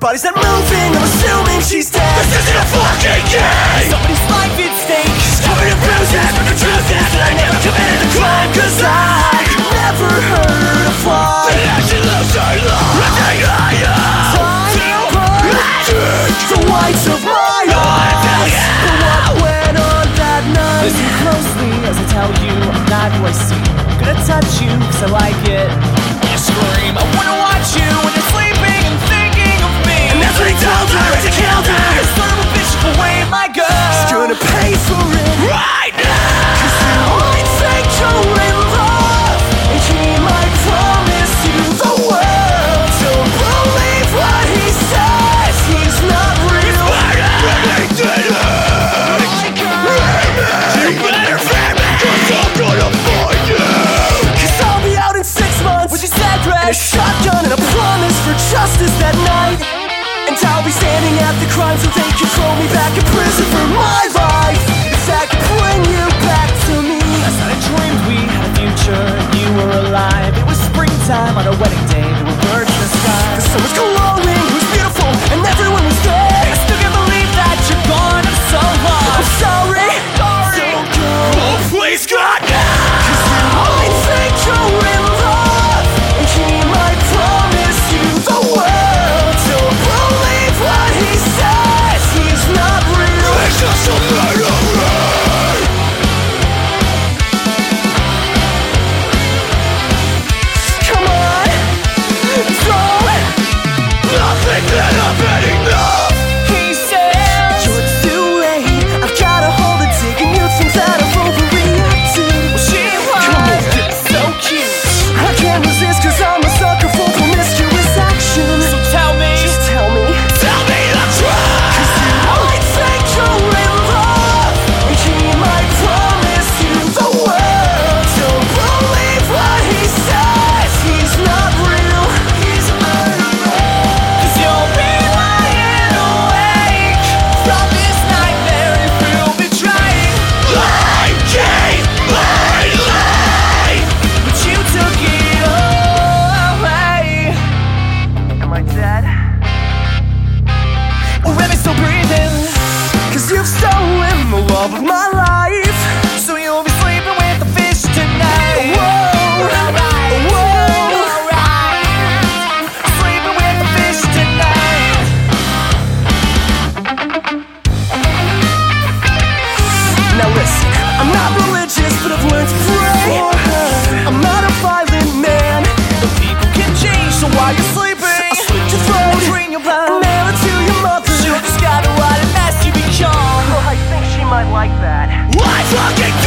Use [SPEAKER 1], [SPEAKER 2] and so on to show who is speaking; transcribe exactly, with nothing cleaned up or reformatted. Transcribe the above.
[SPEAKER 1] bodies not moving, I'm assuming she's dead.
[SPEAKER 2] This isn't a fucking game.
[SPEAKER 1] Somebody's life at stake.
[SPEAKER 2] She's covered in bruises, but the truth is that I never committed a crime. Cause I
[SPEAKER 1] Never heard a fly.
[SPEAKER 2] didn't actually lose her love. I think I am
[SPEAKER 1] Time burns the whites of my eyes. But what went on that night? Listen closely as I tell you I'm not who I seem. I'm gonna touch you cause I like it. You scream, I wanna watch you when you're sleeping and thinking of me.
[SPEAKER 2] And that's what he told her as he killed her.
[SPEAKER 1] You son of a bitch, away my girl. She's gonna pay for it
[SPEAKER 2] Right now.
[SPEAKER 1] cause you might think you're in love, and he might promise you the world. Don't believe what he says, he's not real.
[SPEAKER 2] You better fear me, cause I'm gonna find you.
[SPEAKER 1] Cause I'll be out in six months with your sad dress, and a shotgun and a promise for justice that night. And I'll be standing at the crime so they can throw me back in prison for my life. If that could bring you back to me. Last night I dreamed we had a future and you were alive. It was springtime on our wedding day, there were birds in the sky. The sun was glowing, it was beautiful, and everyone was there. I still can't believe that you're gone, I'm so lost. I'm sorry, sorry. Don't go.
[SPEAKER 2] Oh, please, God, now.
[SPEAKER 1] I think you're in love, and he might promise you the world. Don't believe what he says, he's not real.
[SPEAKER 2] It's just a murderer.
[SPEAKER 1] Come on, don't.
[SPEAKER 2] I think that I've had enough.
[SPEAKER 1] He says you're too late. I've got a hold of taking you think that I've overreacted. Well, she was so cute. I can't resist cause I'm a sucker for promiscuous action. So tell me, just tell me.
[SPEAKER 2] Tell me the truth.
[SPEAKER 1] I think you're in love, and he might promise you the world. Don't believe what he says, he's not real. He's a murderer. Cause you'll be lying awake from this nightmare if you'll be trying.
[SPEAKER 2] I gave my life.
[SPEAKER 1] But you took it away. Am I dead? Or am I still breathing? Cause you've stolen the love of my life. So you'll be sleeping with the fish tonight. Whoa, whoa, sleeping with the fish tonight. Now listen, I'm not religious, but I've learned to pray. I'm not a violent man, but people can change. So while you're sleeping, I'll slit your throat and drain your blood and mail it to your mother. She'll discover what a mess you become. Oh, I think she might like that.
[SPEAKER 2] I fucking